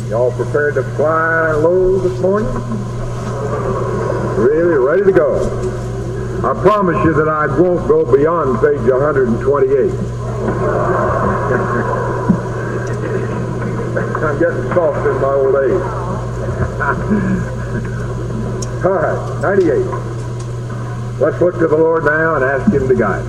Y'all prepared to fly low this morning? Really ready to go? I promise you that I won't go beyond page 128. I'm getting soft in my old age. All right, 98. Let's look to the Lord now and ask Him to guide us.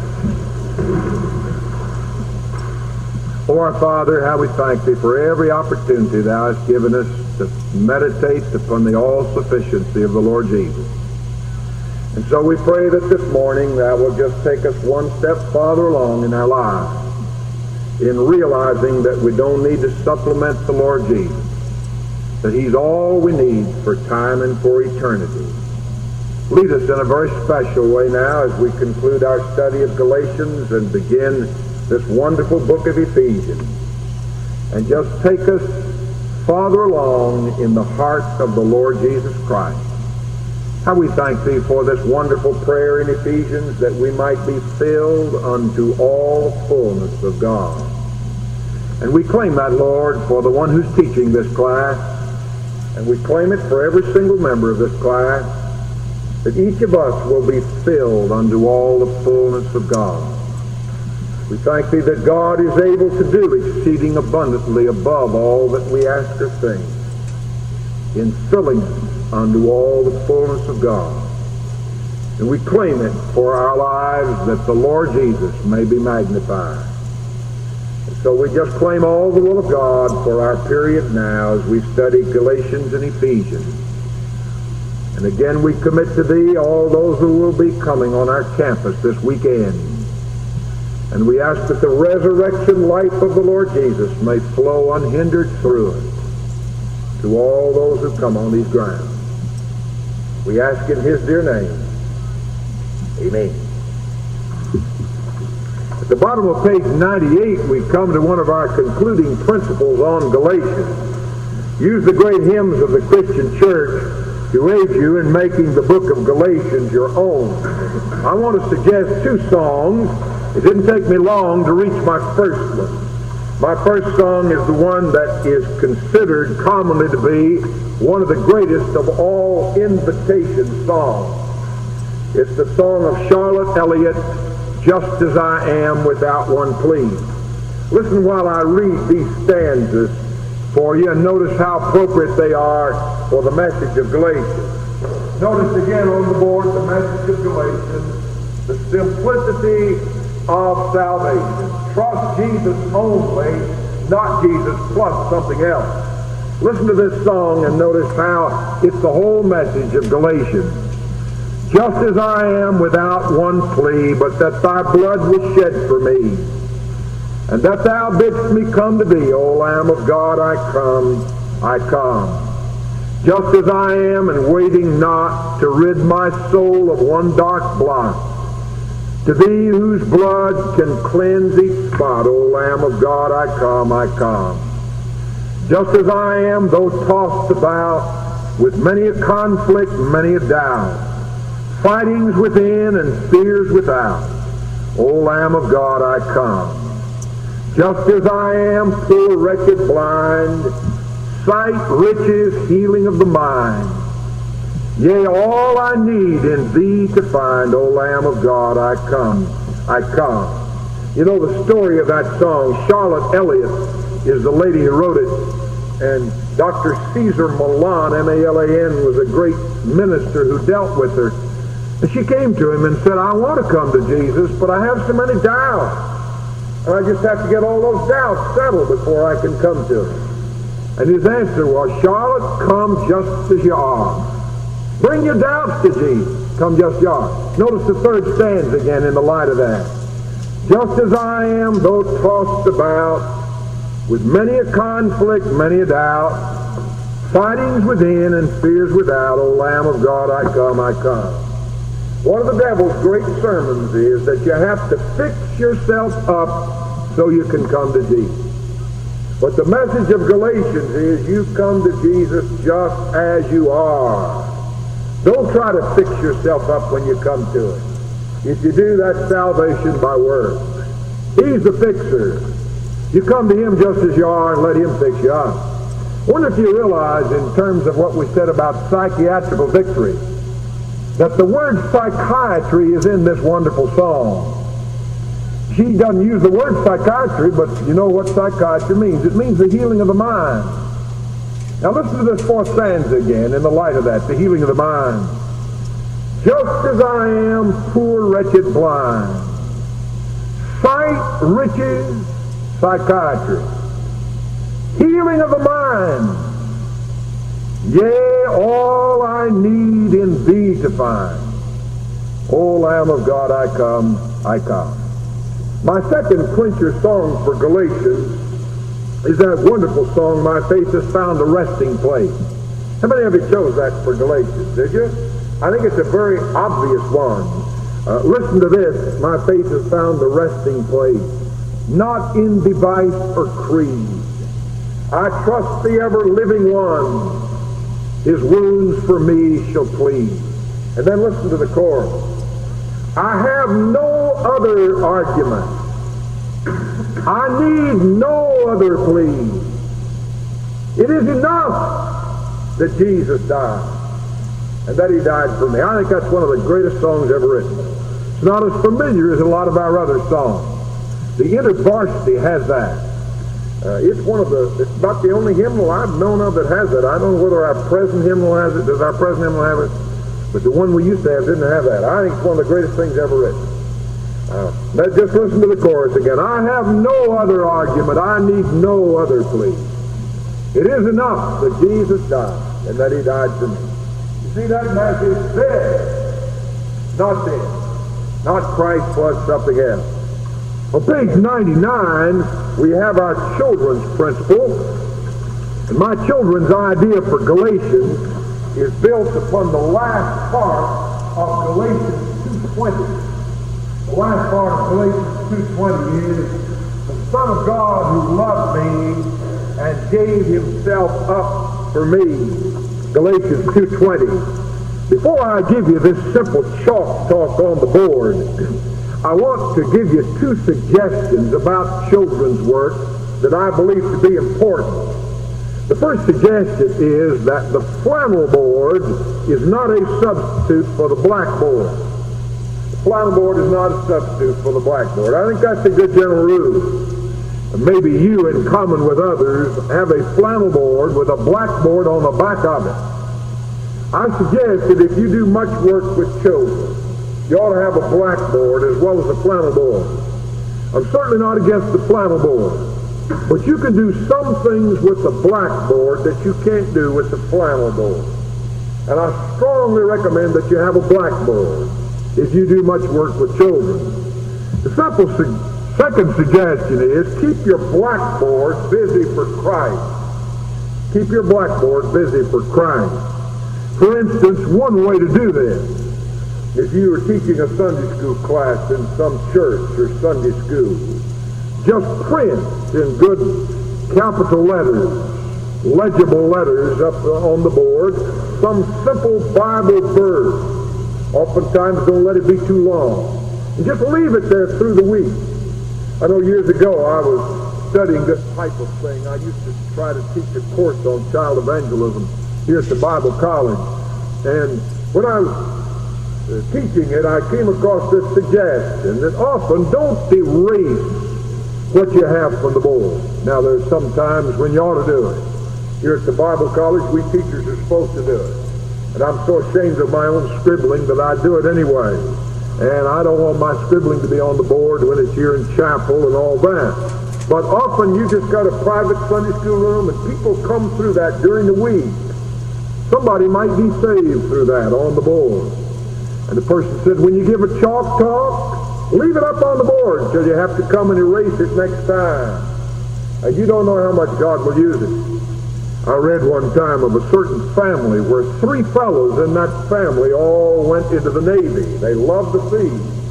Oh, our Father, how we thank Thee for every opportunity Thou hast given us to meditate upon the all-sufficiency of the Lord Jesus. And so we pray that this morning Thou will just take us one step farther along in our lives in realizing that we don't need to supplement the Lord Jesus, that He's all we need for time and for eternity. Lead us in a very special way now as we conclude our study of Galatians and begin this wonderful book of Ephesians. And just take us farther along in the heart of the Lord Jesus Christ. How we thank Thee for this wonderful prayer in Ephesians, that we might be filled unto all fullness of God. And we claim that, Lord, for the one who's teaching this class, and we claim it for every single member of this class, that each of us will be filled unto all the fullness of God. We thank Thee that God is able to do exceeding abundantly above all that we ask or think, in filling us unto all the fullness of God. And we claim it for our lives, that the Lord Jesus may be magnified. And so we just claim all the will of God for our period now as we study Galatians and Ephesians. And again we commit to Thee all those who will be coming on our campus this weekend. And we ask that the resurrection life of the Lord Jesus may flow unhindered through it to all those who come on these grounds. We ask in His dear name. Amen. At the bottom of page 98, we come to one of our concluding principles on Galatians. Use the great hymns of the Christian church to aid you in making the book of Galatians your own. I want to suggest two songs. It didn't take me long to reach my first one. My first song is the one that is considered commonly to be one of the greatest of all invitation songs. It's the song of Charlotte Elliott, Just As I Am Without One Plea. Listen while I read these stanzas for you and notice how appropriate they are for the message of Galatians. Notice again on the board the message of Galatians, the simplicity of salvation. Trust Jesus only, not Jesus plus something else. Listen to this song and notice how it's the whole message of Galatians. Just as I am without one plea, but that Thy blood was shed for me, and that Thou bidst me come to Thee, O Lamb of God, I come. Just as I am, and waiting not to rid my soul of one dark blot, to Thee whose blood can cleanse each spot, O Lamb of God, I come. Just as I am, though tossed about with many a conflict, many a doubt, fightings within and fears without, O Lamb of God, I come. Just as I am, poor, wretched, blind, sight, riches, healing of the mind, yea, all I need in Thee to find, O Lamb of God, I come. You know the story of that song. Charlotte Elliott is the lady who wrote it, and Dr. Caesar Malan, M-A-L-A-N, was a great minister who dealt with her. And she came to him and said, I want to come to Jesus, but I have so many doubts. And I just have to get all those doubts settled before I can come to Him. And his answer was, Charlotte, come just as you are. Bring your doubts to Jesus. Come just as you are. Notice the third stanza again in the light of that. Just as I am, though tossed about with many a conflict, many a doubt, fightings within and fears without, O Lamb of God, I come. One of the devil's great sermons is that you have to fix yourself up so you can come to Jesus. But the message of Galatians is you come to Jesus just as you are. Don't try to fix yourself up when you come to Him. If you do, that's salvation by works. He's the fixer. You come to Him just as you are and let Him fix you up. I wonder if you realize, in terms of what we said about psychiatrical victory, that the word psychiatry is in this wonderful song. She doesn't use the word psychiatry, but you know what psychiatry means. It means the healing of the mind. Now listen to this fourth stanza again in the light of that, the healing of the mind. Just as I am poor, wretched, blind, sight, riches, psychiatry, healing of the mind, yea, all I need in thee to find. O Lamb of God, I come, I come. My second clincher song for Galatians is that wonderful song, My Faith Has Found a Resting Place. How many of you chose that for Galatians, did you? I think it's a very obvious one. Listen to this, My faith has found a resting place, not in device or creed. I trust the ever-living one, his wounds for me shall plead. And then listen to the chorus. I have no other argument. I need no other plea. It is enough that Jesus died and that he died for me. I think that's one of the greatest songs ever written. It's not as familiar as a lot of our other songs. The InterVarsity has that. It's about the only hymnal I've known of that has that. I don't know whether our present hymnal has it. Does our present hymnal have it? But the one we used to have didn't have that. I think it's one of the greatest things ever written. Let's just listen to the chorus again. I have no other argument. I need no other plea. It is enough that Jesus died and that he died for me. You see, that message is dead, not dead, not Christ plus something else. On page 99, we have our children's principle. And my children's idea for Galatians is built upon the last part of Galatians 2:20. The last part of Galatians 2:20 is, the Son of God who loved me and gave himself up for me. Galatians 2:20. Before I give you this simple chalk talk on the board, I want to give you two suggestions about children's work that I believe to be important. The first suggestion is that the flannel board is not a substitute for the blackboard. The flannel board is not a substitute for the blackboard. I think that's a good general rule. Maybe you, in common with others, have a flannel board with a blackboard on the back of it. I suggest that if you do much work with children, you ought to have a blackboard as well as a flannel board. I'm certainly not against the flannel board, but you can do some things with the blackboard that you can't do with the flannel board. And I strongly recommend that you have a blackboard if you do much work with children. The simple second suggestion is keep your blackboard busy for Christ. Keep your blackboard busy for Christ. For instance, one way to do this, if you were teaching a Sunday school class in some church or Sunday school, just print in good capital letters, legible letters up on the board, some simple Bible verse. Oftentimes don't let it be too long. And just leave it there through the week. I know years ago I was studying this type of thing. I used to try to teach a course on child evangelism here at the Bible College. And when I was teaching it, I came across this suggestion that often don't erase what you have from the board. Now, there's some times when you ought to do it. Here at the Bible College, we teachers are supposed to do it. And I'm so ashamed of my own scribbling that I do it anyway. And I don't want my scribbling to be on the board when it's here in chapel and all that. But often you just got a private Sunday school room and people come through that during the week. Somebody might be saved through that on the board. And the person said, when you give a chalk talk, leave it up on the board till you have to come and erase it next time. And you don't know how much God will use it. I read one time of a certain family where 3 fellows in that family all went into the Navy. They loved the sea.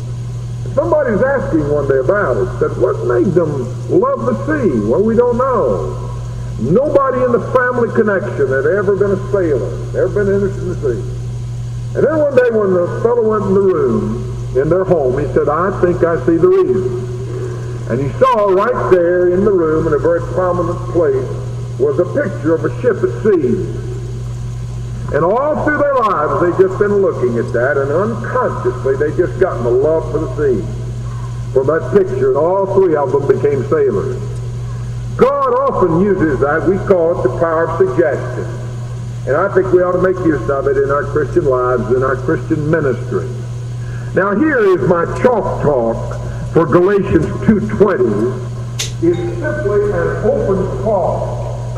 And somebody was asking one day about it, said, what made them love the sea? Well, we don't know. Nobody in the family connection had ever been a sailor, ever been interested in the sea. And then one day when the fellow went in the room, in their home, he said, I think I see the reason. And he saw right there in the room in a very prominent place was a picture of a ship at sea. And all through their lives, they've just been looking at that, and unconsciously, they've just gotten a love for the sea. From that picture, and all three of them became sailors. God often uses that. We call it the power of suggestion. And I think we ought to make use of it in our Christian lives, in our Christian ministry. Now here is my chalk talk for Galatians 2:20. It's simply an open clause.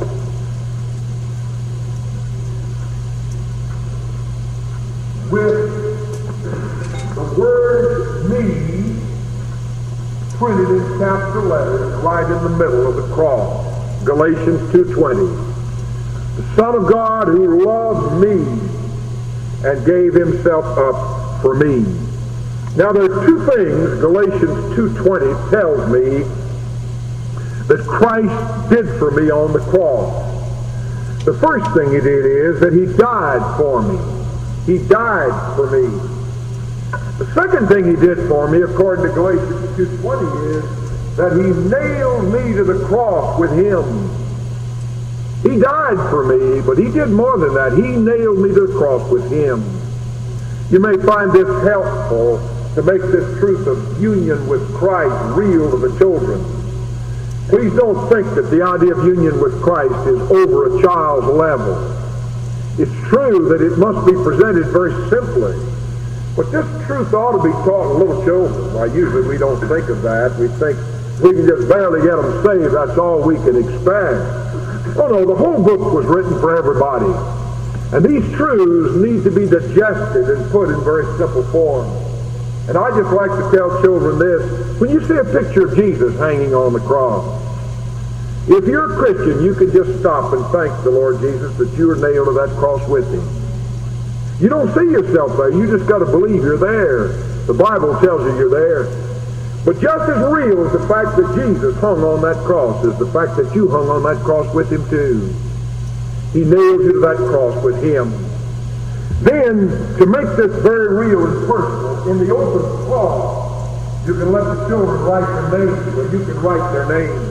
With the word "me" printed in capital letters right in the middle of the cross. Galatians 2:20. The Son of God who loved me and gave himself up for me. Now there are two things Galatians 2:20 tells me that Christ did for me on the cross. The first thing he did is that he died for me. He died for me. The second thing he did for me, according to Galatians 2:20, is that he nailed me to the cross with him. He died for me, but he did more than that. He nailed me to the cross with him. You may find this helpful to make this truth of union with Christ real to the children. Please don't think that the idea of union with Christ is over a child's level. It's true that it must be presented very simply. But this truth ought to be taught to little children. Why, usually we don't think of that. We think we can just barely get them saved. That's all we can expect. Oh no, the whole book was written for everybody. And these truths need to be digested and put in very simple form. And I just like to tell children this. When you see a picture of Jesus hanging on the cross, if you're a Christian, you can just stop and thank the Lord Jesus that you were nailed to that cross with him. You don't see yourself there. You just got to believe you're there. The Bible tells you you're there. But just as real as the fact that Jesus hung on that cross is the fact that you hung on that cross with him too. He nailed you to that cross with him. Then, to make this very real and personal, in the open clause, you can let the children write their names, or you can write their names.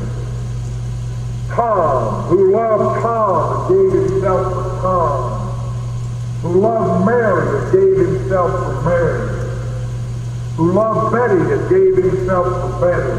Tom, who loved Tom and gave himself for Tom. Who loved Mary and gave himself for Mary. Who loved Betty and gave himself for Betty.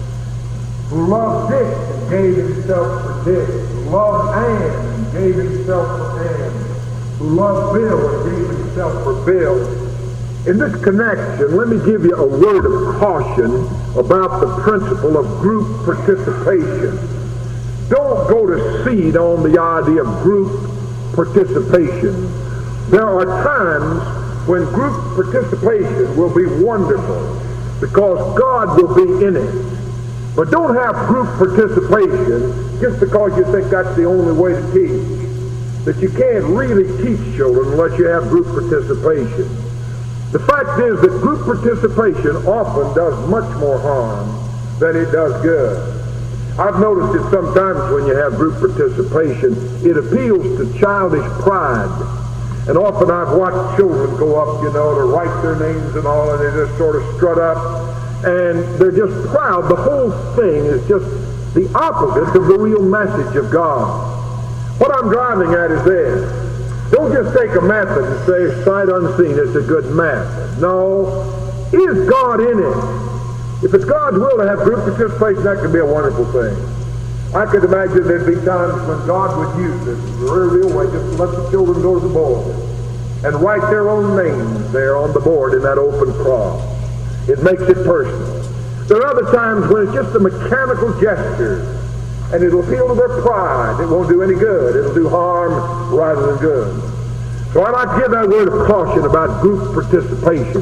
Who loved Dick and gave himself for Dick. Who loved Ann and gave himself for Ann. Who loved Bill and gave himself for Bill. In this connection, let me give you a word of caution about the principle of group participation. Don't go to seed on the idea of group participation. There are times when group participation will be wonderful because God will be in it. But don't have group participation just because you think that's the only way to teach. That you can't really teach children unless you have group participation. The fact is that group participation often does much more harm than it does good. I've noticed it sometimes when you have group participation, it appeals to childish pride. And often I've watched children go up, to write their names and all, and they just sort of strut up, and they're just proud. The whole thing is just the opposite of the real message of God. What I'm driving at is this. Don't just take a method and say, sight unseen, it's a good method. No. Is God in it? If it's God's will to have group participation, that could be a wonderful thing. I could imagine there'd be times when God would use this in a very real way, just to let the children go to the board and write their own names there on the board in that open cross. It makes it personal. There are other times when it's just a mechanical gesture, and it'll appeal to their pride. It won't do any good. It'll do harm rather than good. So I'd like to give that word of caution about group participation.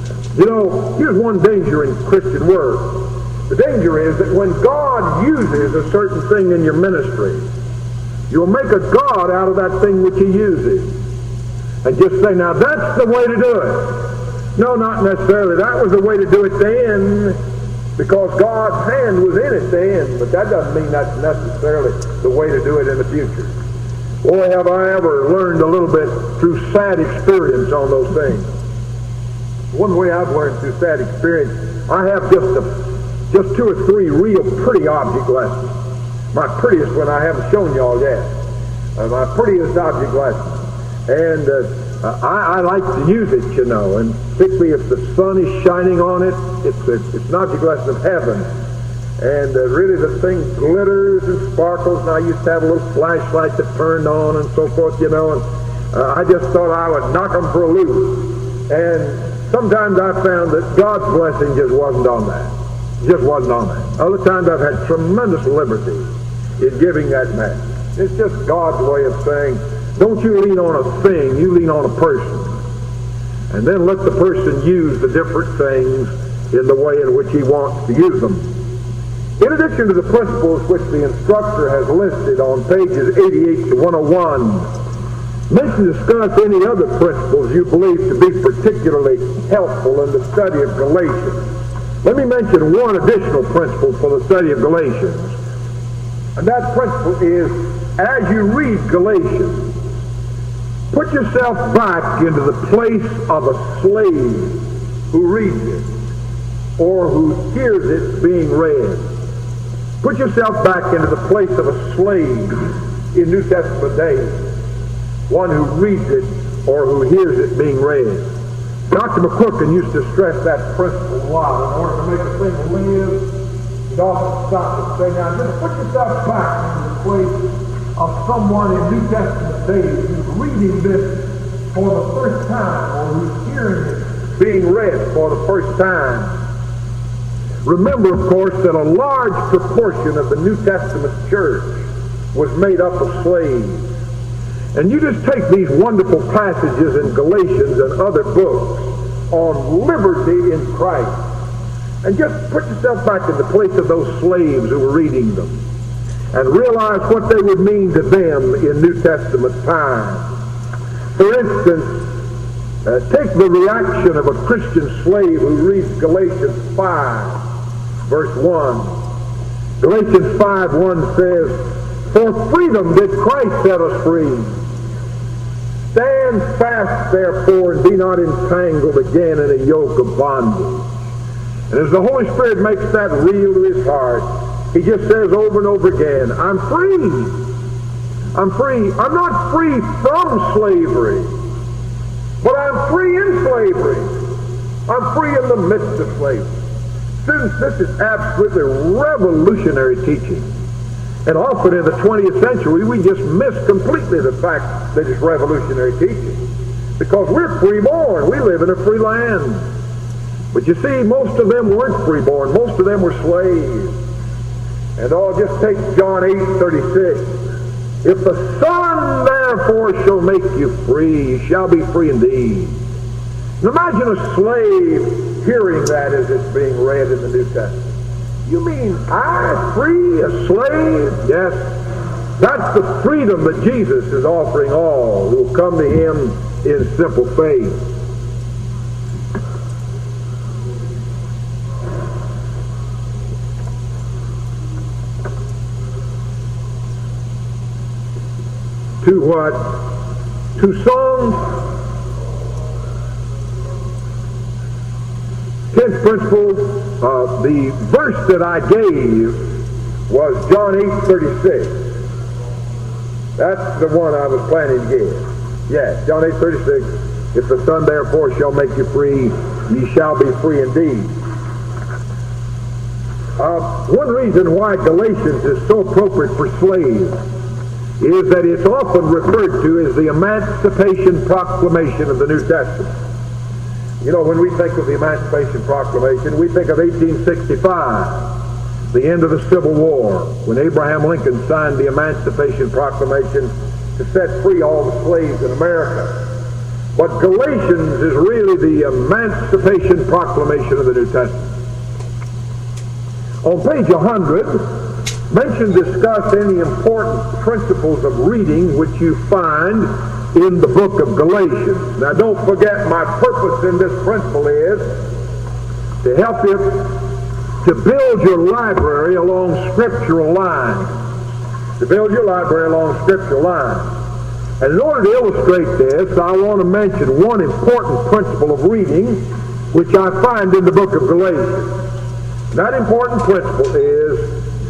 Here's one danger in Christian work. The danger is that when God uses a certain thing in your ministry, you'll make a God out of that thing which he uses. And just say, now that's the way to do it. No, not necessarily. That was the way to do it then, because God's hand was in it then, but that doesn't mean that's necessarily the way to do it in the future. Boy, have I ever learned a little bit through sad experience on those things. One way I've learned through sad experience, I have just 2 or 3 real pretty object lessons. My prettiest one I haven't shown y'all yet. My prettiest object lesson. And I like to use it, you know, and particularly if the sun is shining on it, it's an object lesson of heaven. And really the thing glitters and sparkles, and I used to have a little flashlight that turned on and so forth, you know, and I just thought I would knock them for a loop. And sometimes I found that God's blessing just wasn't on that. Just wasn't on that. Other times I've had tremendous liberty in giving that message. It's just God's way of saying, don't you lean on a thing, you lean on a person. And then let the person use the different things in the way in which he wants to use them. In addition to the principles which the instructor has listed on pages 88 to 101, mention discuss any other principles you believe to be particularly helpful in the study of Galatians. Let me mention one additional principle for the study of Galatians. And that principle is, as you read Galatians, put yourself back into the place of a slave who reads it or who hears it being read. Put yourself back into the place of a slave in New Testament days, one who reads it or who hears it being read. Dr. McQuirkin used to stress that principle a lot. In order to make a thing live, he'd often stop and say, now just put yourself back into the place of someone in New Testament days who's reading this for the first time or who's hearing it being read for the first time. Remember, of course, that a large proportion of the New Testament church was made up of slaves. And you just take these wonderful passages in Galatians and other books on liberty in Christ and just put yourself back in the place of those slaves who were reading them and realize what they would mean to them in New Testament times. For instance, take the reaction of a Christian slave who reads Galatians 5. Verse 1. Galatians 5:1 says, for freedom did Christ set us free. Stand fast, therefore, and be not entangled again in a yoke of bondage. And as the Holy Spirit makes that real to his heart, he just says over and over again, I'm free. I'm free. I'm not free from slavery, but I'm free in slavery. I'm free in the midst of slavery. Students, this is absolutely revolutionary teaching. And often in the 20th century, we just miss completely the fact that it's revolutionary teaching. Because we're freeborn. We live in a free land. But you see, most of them weren't freeborn. Most of them were slaves. And just take John 8:36. If the Son therefore shall make you free, you shall be free indeed. And imagine a slave hearing that as it's being read in the New Testament. You mean I free a slave? Yes. That's the freedom that Jesus is offering all who will come to him in simple faith. To what? To songs. 10th principle, the verse that I gave was John 8:36. That's the one I was planning to give. Yes, John 8:36. If the Son therefore shall make you free, ye shall be free indeed. One reason why Galatians is so appropriate for slaves is that it's often referred to as the Emancipation Proclamation of the New Testament. You know, when we think of the Emancipation Proclamation, we think of 1865, the end of the Civil War, when Abraham Lincoln signed the Emancipation Proclamation to set free all the slaves in America. But Galatians is really the Emancipation Proclamation of the New Testament. On page 100, mention discuss any important principles of reading which you find in the book of Galatians. Now don't forget, my purpose in this principle is to help you to build your library along scriptural lines. To build your library along scriptural lines. And in order to illustrate this, I want to mention one important principle of reading which I find in the book of Galatians. That important principle is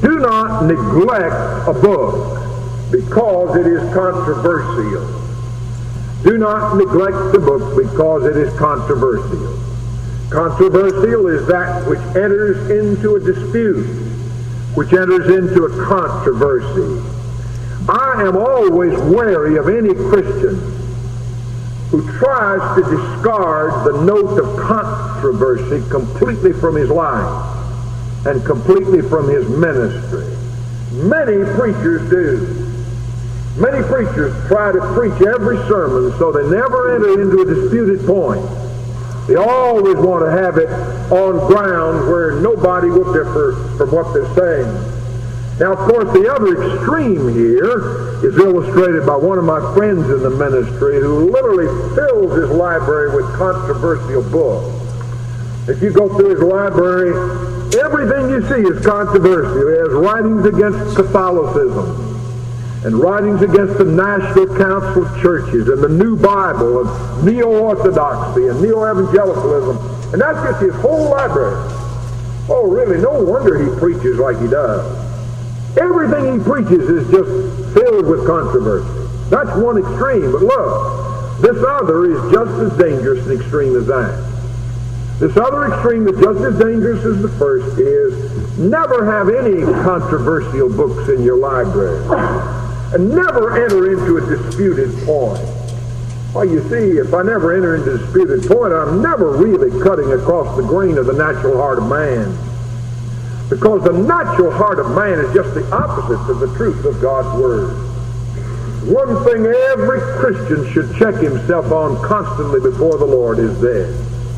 Do not neglect a book because it is controversial. Do not neglect the book because it is controversial. Controversial is that which enters into a dispute, which enters into a controversy. I am always wary of any Christian who tries to discard the note of controversy completely from his life and completely from his ministry. Many preachers do. Many preachers try to preach every sermon so they never enter into a disputed point. They always want to have it on ground where nobody will differ from what they're saying. Now, of course, the other extreme here is illustrated by one of my friends in the ministry who literally fills his library with controversial books. If you go through his library, everything you see is controversial. He has writings against Catholicism and writings against the National Council of Churches and the New Bible and Neo-Orthodoxy and Neo-Evangelicalism. And that's just his whole library. Oh, really, no wonder he preaches like he does. Everything he preaches is just filled with controversy. That's one extreme, but look, this other is just as dangerous an extreme as that. This other extreme that's just as dangerous as the first is never have any controversial books in your library. And never enter into a disputed point. Well, you see, if I never enter into a disputed point, I'm never really cutting across the grain of the natural heart of man. Because the natural heart of man is just the opposite of the truth of God's Word. One thing every Christian should check himself on constantly before the Lord is this.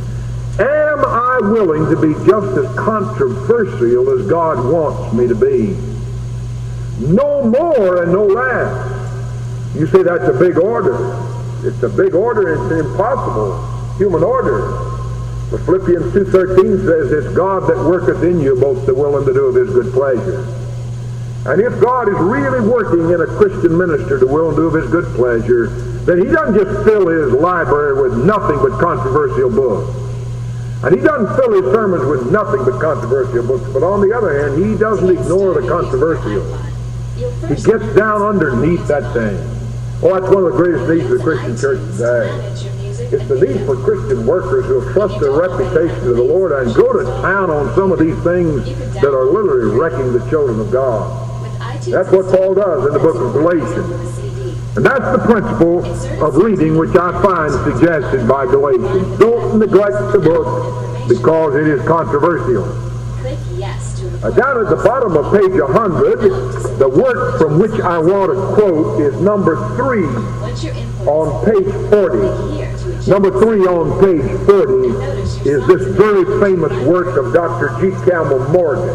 Am I willing to be just as controversial as God wants me to be? No more and no less. You say that's a big order. It's a big order. It's an impossible human order. But Philippians 2:13 says, it's God that worketh in you both the will and to do of his good pleasure. And if God is really working in a Christian minister to will and do of his good pleasure, then he doesn't just fill his library with nothing but controversial books. And he doesn't fill his sermons with nothing but controversial books. But on the other hand, he doesn't ignore the controversial. He gets down underneath that thing. Oh, that's one of the greatest needs of the Christian church today. It's the need for Christian workers who have trusted their reputation to the Lord and go to town on some of these things that are literally wrecking the children of God. That's what Paul does in the book of Galatians. And that's the principle of reading which I find suggested by Galatians. Don't neglect the book because it is controversial. Down at the bottom of page 100, the work from which I want to quote is number 3 on page 40. Number 3 on page 40 is this very famous work of Dr. G. Campbell Morgan.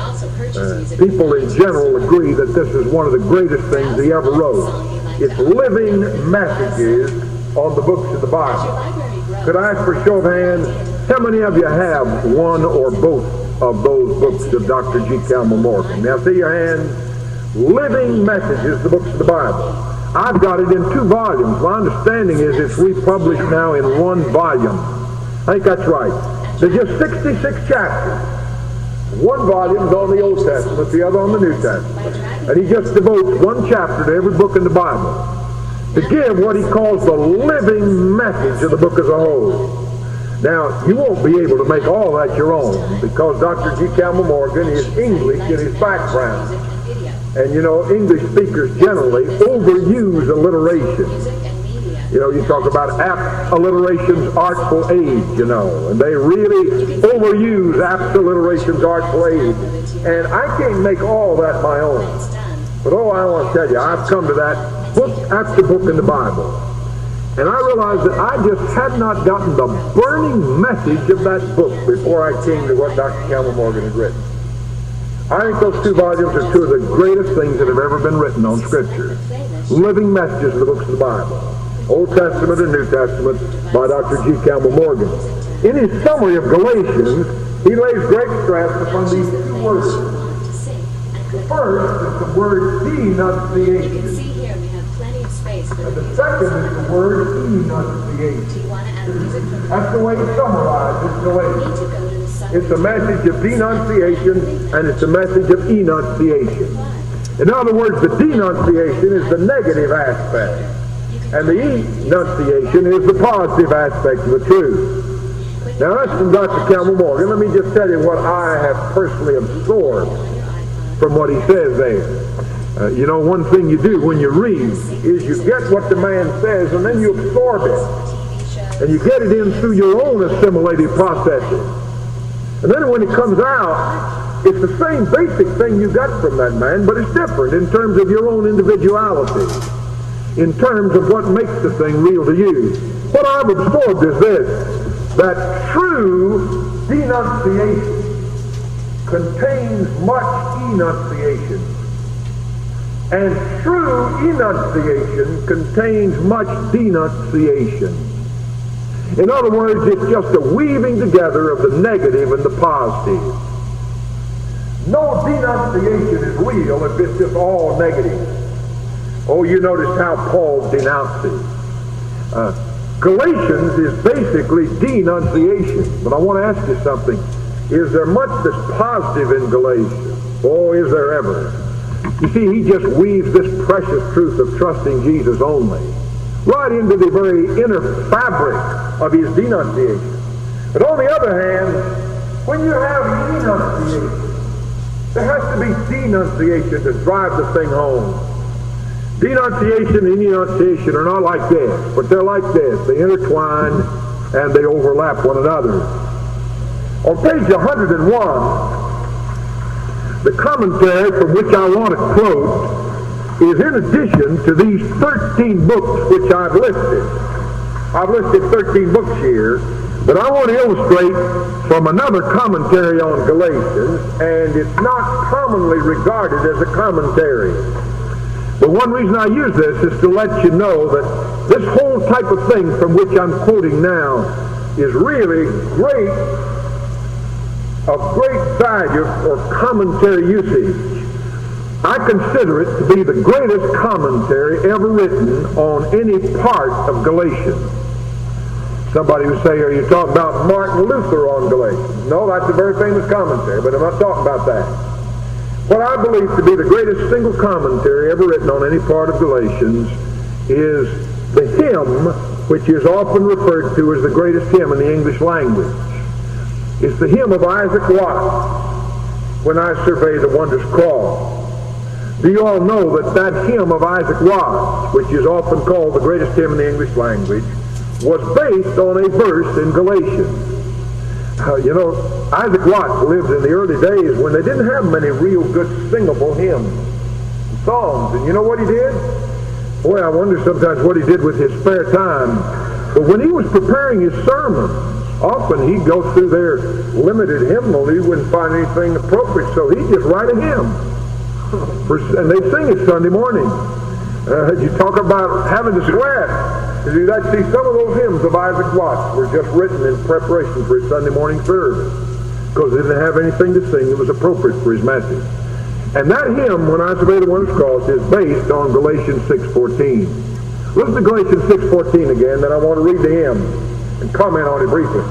People in general agree that this is one of the greatest things he ever wrote. It's living messages on the books of the Bible. Could I ask for a show of hands, how many of you have one or both of those books of Dr. G. Campbell Morgan? Now see your hands. Living Messages, the books of the Bible. I've got it in 2 volumes. My understanding is it's republished now in 1 volume. I think that's right. There's just 66 chapters. 1 volume's on the Old Testament, the other on the New Testament. And he just devotes 1 chapter to every book in the Bible to give what he calls the living message of the book as a whole. Now, you won't be able to make all that your own because Dr. G. Campbell Morgan is English in his background. And you know, English speakers generally overuse alliteration. You know, you talk about apt alliteration's artful age, you know, and they really overuse apt alliteration's artful age. And I can't make all that my own. But oh, I want to tell you, I've come to that book after book in the Bible. And I realized that I just had not gotten the burning message of that book before I came to what Dr. Campbell Morgan had written. I think those 2 volumes are 2 of the greatest things that have ever been written on Scripture. Living messages of the books of the Bible. Old Testament and New Testament by Dr. G. Campbell Morgan. In his summary of Galatians, he lays great stress upon these 2 words. The first is the word denunciation. And the second is the word enunciation. That's the way he summarizes Galatians. It's a message of denunciation, and it's a message of enunciation. In other words, the denunciation is the negative aspect, and the enunciation is the positive aspect of the truth. Now that's from Dr. Campbell Morgan. Let me just tell you what I have personally absorbed from what he says there. You know, one thing you do when you read is you get what the man says, and then you absorb it. And you get it in through your own assimilative processes. And then when it comes out, it's the same basic thing you got from that man, but it's different in terms of your own individuality, in terms of what makes the thing real to you. What I've absorbed is this, that true denunciation contains much enunciation, and true enunciation contains much denunciation. In other words, it's just a weaving together of the negative and the positive. No denunciation is real if it's just all negative. Oh, you notice how Paul denounces. Galatians is basically denunciation. But I want to ask you something. Is there much that's positive in Galatians? Oh, is there ever? You see, he just weaves this precious truth of trusting Jesus only right into the very inner fabric of his denunciation. But on the other hand, when you have enunciation, there has to be denunciation to drive the thing home. Denunciation and enunciation are not like this, but they're like this. They intertwine and they overlap one another. On page 101, the commentary from which I want to quote is in addition to these 13 books which I've listed. I've listed 13 books here, but I want to illustrate from another commentary on Galatians, and it's not commonly regarded as a commentary. But one reason I use this is to let you know that this whole type of thing from which I'm quoting now is really of great value or commentary usage. I consider it to be the greatest commentary ever written on any part of Galatians. Somebody would say, are you talking about Martin Luther on Galatians? No, that's a very famous commentary, but I'm not talking about that. What I believe to be the greatest single commentary ever written on any part of Galatians is the hymn which is often referred to as the greatest hymn in the English language. It's the hymn of Isaac Watts, When I Survey the Wondrous Cross. Do you all know that hymn of Isaac Watts, which is often called the greatest hymn in the English language, was based on a verse in Galatians? You know, Isaac Watts lived in the early days when they didn't have many real good singable hymns and songs. And you know what he did? Boy, I wonder sometimes what he did with his spare time. But when he was preparing his sermons, often he'd go through their limited hymnal. He wouldn't find anything appropriate, so he'd just write a hymn. And they'd sing it Sunday morning. You talk about having to sweat. You'd actually see some of those hymns of Isaac Watts were just written in preparation for his Sunday morning service, because they didn't have anything to sing that was appropriate for his message. And that hymn, When I Survey the Wondrous Cross, is based on Galatians 6:14. Listen to Galatians 6:14 again, then I want to read the hymn and comment on it briefly.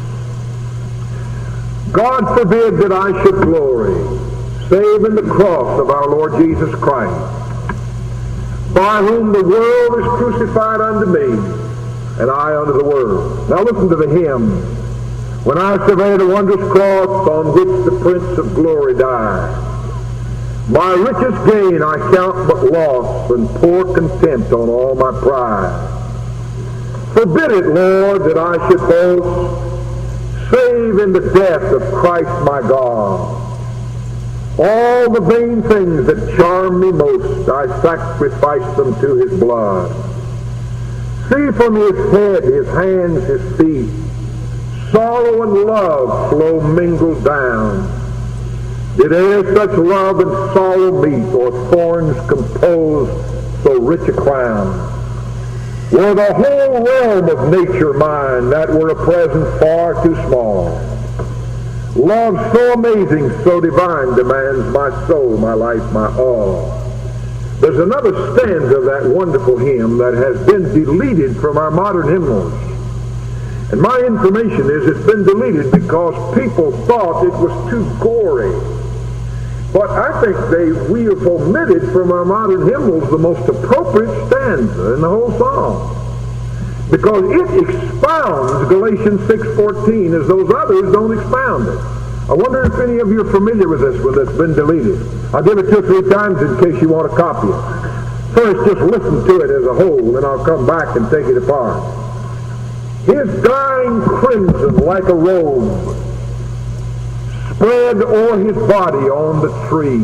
God forbid that I should glory, save in the cross of our Lord Jesus Christ, by whom the world is crucified unto me, and I unto the world. Now listen to the hymn. When I survey the wondrous cross on which the Prince of Glory died, my richest gain I count but loss, and pour contempt on all my pride. Forbid it, Lord, that I should boast, save in the death of Christ my God. All the vain things that charm me most, I sacrifice them to his blood. See from his head, his hands, his feet, sorrow and love flow mingled down. Did e'er such love and sorrow meet, or thorns compose so rich a crown? Were the whole realm of nature mine, that were a present far too small. Love so amazing, so divine, demands my soul, my life, my all. There's another stanza of that wonderful hymn that has been deleted from our modern hymnals. And my information is it's been deleted because people thought it was too gory. But I think we have omitted from our modern hymnals the most appropriate stanza in the whole song. Because it expounds Galatians 6:14 as those others don't expound it. I wonder if any of you are familiar with this one that's been deleted. I'll give it 2 or 3 times in case you want to copy it. First, just listen to it as a whole, and I'll come back and take it apart. His dying crimson like a robe spread o'er his body on the tree.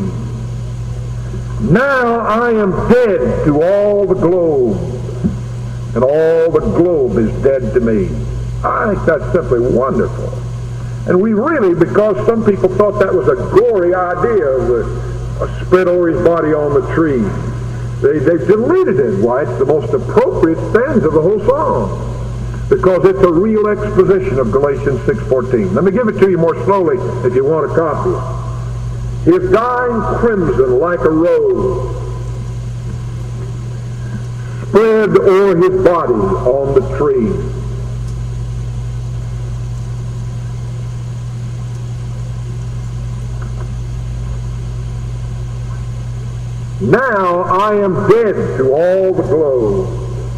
Now I am dead to all the globe, and all the globe is dead to me. I think that's simply wonderful. And we really, because some people thought that was a gory idea of spread over his body on the tree, they've deleted it. Why? It's the most appropriate stanza of the whole song. Because it's a real exposition of Galatians 6:14. Let me give it to you more slowly if you want to copy it. His dying crimson like a robe spread o'er his body on the tree. Now I am dead to all the globe,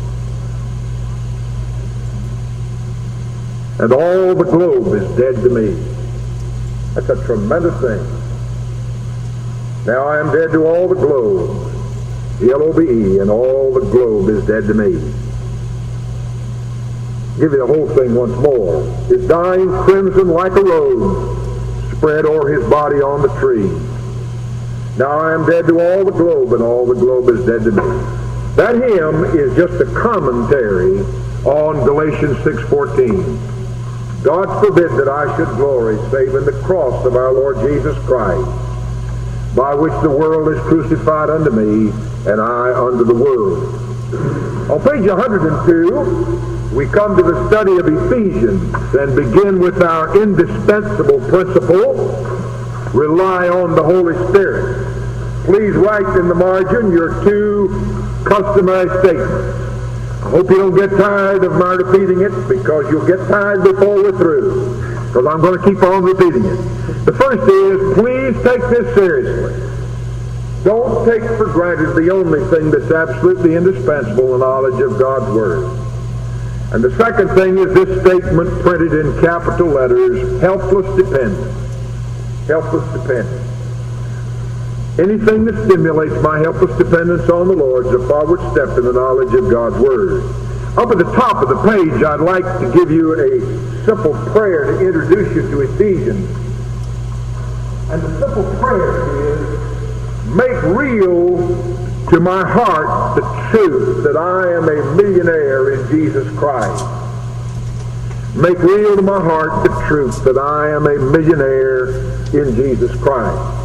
and all the globe is dead to me. That's a tremendous thing. Now I am dead to all the globe, L-O-B-E, and all the globe is dead to me. Give you the whole thing once more. His dying crimson like a robe spread o'er his body on the tree. Now I am dead to all the globe, and all the globe is dead to me. That hymn is just a commentary on Galatians 6:14. God forbid that I should glory save in the cross of our Lord Jesus Christ, by which the world is crucified unto me, and I unto the world. On page 102, we come to the study of Ephesians and begin with our indispensable principle: rely on the Holy Spirit. Please write in the margin your 2 customary statements. I hope you don't get tired of my repeating it, because you'll get tired before we're through, because I'm going to keep on repeating it. The first is, please take this seriously. Don't take for granted the only thing that's absolutely indispensable, the knowledge of God's Word. And the second thing is this statement printed in capital letters: helpless dependence. Helpless dependence. Anything that stimulates my helpless dependence on the Lord is a forward step in the knowledge of God's Word. Up at the top of the page, I'd like to give you a simple prayer to introduce you to Ephesians. And the simple prayer is, make real to my heart the truth that I am a millionaire in Jesus Christ. Make real to my heart the truth that I am a millionaire in Jesus Christ.